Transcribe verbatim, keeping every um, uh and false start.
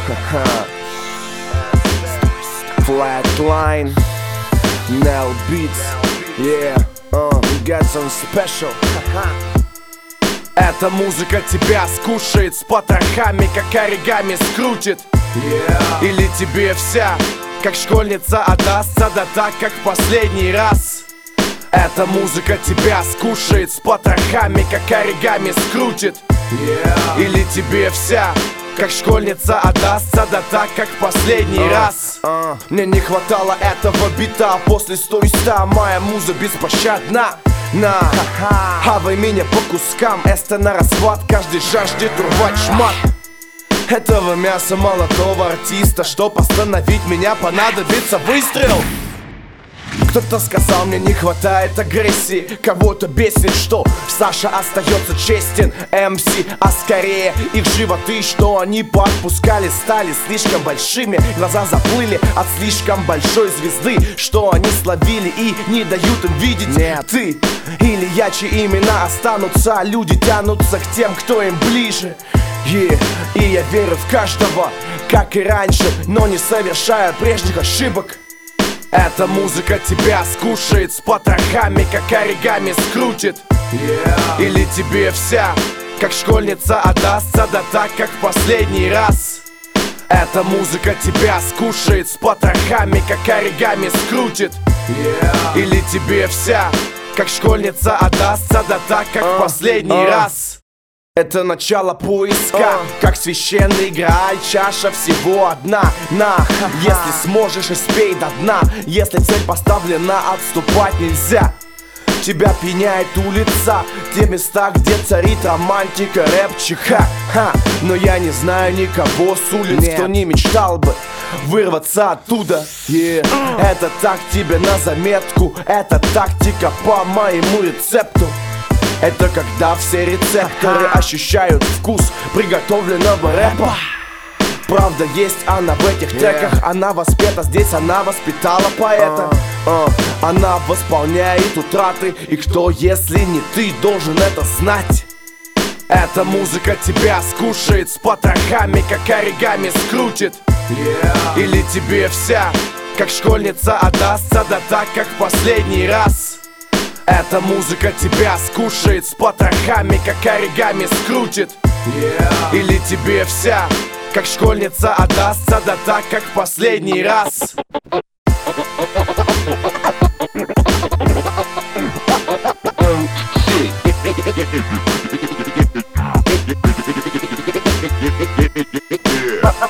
Flatline, Nell Beats, yeah, uh, we got some special. Эта музыка тебя скушает с потрохами, как оригами скрутит, yeah. Или тебе вся, как школьница, отдастся, да так, как в последний раз. Эта музыка тебя скушает с потрохами, как оригами скрутит, yeah. Или тебе вся, как школьница, отдастся, да так, как в последний uh, раз uh. Мне не хватало этого бита, после сто и ста моя муза беспощадна. На, а вы меня по кускам, эсте на расхват, каждый жаждет урвать шмат. Этого мяса молодого артиста, чтоб остановить меня, понадобится выстрел. Кто-то сказал, мне не хватает агрессии, кого-то бесит, что Саша остается честен, эм си, а скорее их животы, что они поотпускали, стали слишком большими. Глаза заплыли от слишком большой звезды, что они словили и не дают им видеть. Нет, ты или я, чьи имена останутся, люди тянутся к тем, кто им ближе. Yeah. И я верю в каждого, как и раньше, но не совершая прежних ошибок. Эта музыка тебя скушает с потрохами, как оригами скрутит, yeah. Или тебе вся, как школьница, отдастся, да так, как в последний раз. Эта музыка тебя скушает с потрохами, как оригами скрутит, yeah. Или тебе вся, как школьница, отдастся, да так, как uh, в последний uh. раз. Это начало поиска, uh. как священный грааль, чаша всего одна. На, uh-huh. Если сможешь, испей до дна. Если цель поставлена, отступать нельзя. Тебя пьяняет улица, те места, где царит романтика, рэпчик, ха-ха. Но я не знаю никого с улиц, Нет. кто не мечтал бы вырваться оттуда, yeah. Это так тебе на заметку, это тактика по моему рецепту. Это когда все рецепторы ощущают вкус приготовленного рэпа. Правда есть она в этих треках, yeah. Она воспета здесь, она воспитала поэта, uh. Uh. Она восполняет утраты, и кто, если не ты, должен это знать. Эта музыка тебя скушает с потрохами, как оригами скрутит, yeah. Или тебе вся, как школьница, отдастся, да так, как в последний раз. Эта музыка тебя скушает с потрохами, как оригами скрутит, yeah. Или тебе вся, как школьница, отдастся, да так, как в последний раз.